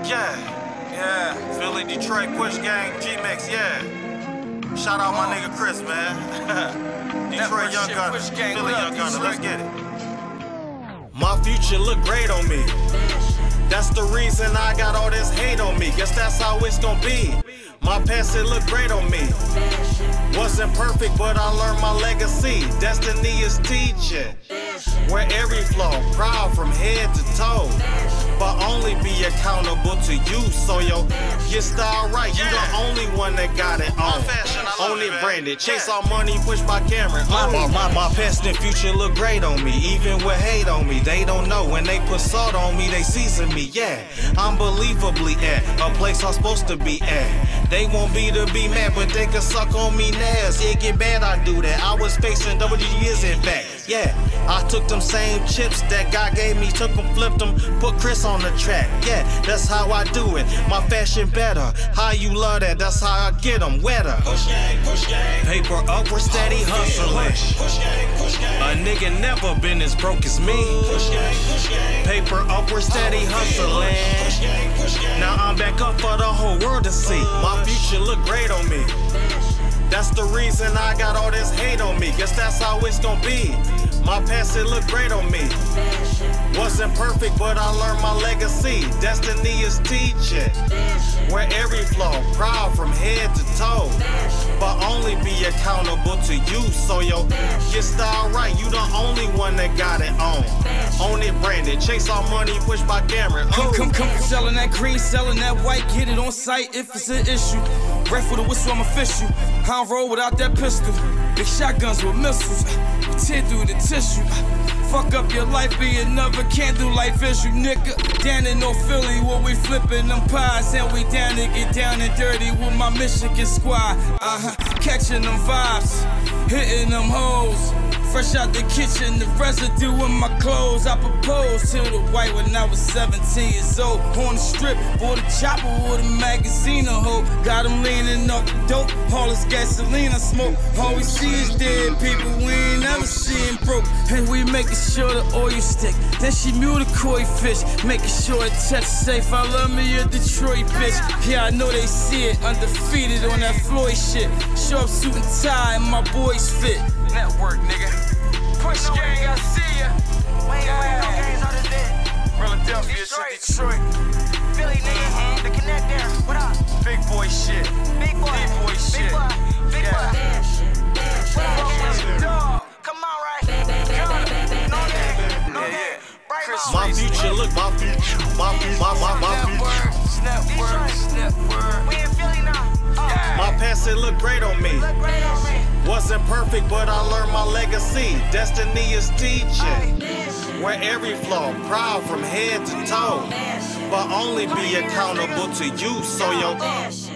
Yeah. Philly, Detroit, Push Gang, G-Mix, yeah. Shout out my nigga Chris, man. Detroit Young Gunner, Philly Young Gunner, let's get it. My future look great on me. That's the reason I got all this hate on me. Guess that's how it's gonna be. My past, it look great on me. Wasn't perfect, but I learned my legacy. Destiny is teaching. Where every flaw, proud from head to toe. But only be accountable to you. So your style right, you the only one that got it on. Own it, branded, chase all money, push by camera. My past and future look great on me. Even with hate on me, they don't know. When they put salt on me, they season me, yeah. Unbelievably at a place I'm supposed to be at. They want me to be mad, but they can suck on me nails. It get bad, I do that. I was facing WGs in fact, yeah. I took them same chips that God gave me, took them, flipped them, put Chris on the track, yeah. That's how I do it. My fashion better. How you love that? That's how I get them wetter. Push gang. Paper up, we're steady hustling. Push gang. A nigga never been as broke as me. Push gang. Paper up, we're steady hustling. Push gang. Now I'm back up for the whole world to see. My future look great on me. That's the reason I got all this hate on me. Guess that's how it's gonna be. My past, it look great on me. Wasn't perfect, but I learned my legacy. Destiny is teaching. Where every flaw, proud from head to toe. But only be accountable to you. So your style right, you the only one that got it on. Own it, branded, chase all money, push by camera. Come, selling that green, selling that white, get it on site if it's an issue. Right for the whistle, I'm official. I don't roll without that pistol. Big shotguns with missiles. Tear through the tissue. Fuck up your life, be another candlelight visual, nigga. Down in North Philly, where we flipping them pies, and we down to get down and dirty with my Michigan squad. Catching them vibes, hitting them hoes. Fresh out the kitchen, the residue in my clothes. I proposed to the white when I was 17 years old. On the strip, bought a chopper with a magazine of hope. Got him leaning off the dope, all this gasoline I smoke. All we see is dead people, we ain't never seen broke. And we making sure the oil stick. Then she mute the koi fish, making sure it touch safe. I love me a Detroit bitch. Yeah, I know they see it, undefeated on that Floyd shit. Show up suit and tie, and my boys fit. Network, nigga. Push gang, I see ya. Philadelphia to Detroit. Philly, nigga. The connect there. What up? Big boy shit. Big boy. Big boy shit. Big boy. Dog. Come on, right? No name. My future look, my future. Network. We in Philly now. My past, it look great on me. Look great on me. Wasn't perfect, but I learned my legacy. Destiny is teaching. Where every flaw, proud from head to toe. But only be accountable to you. So your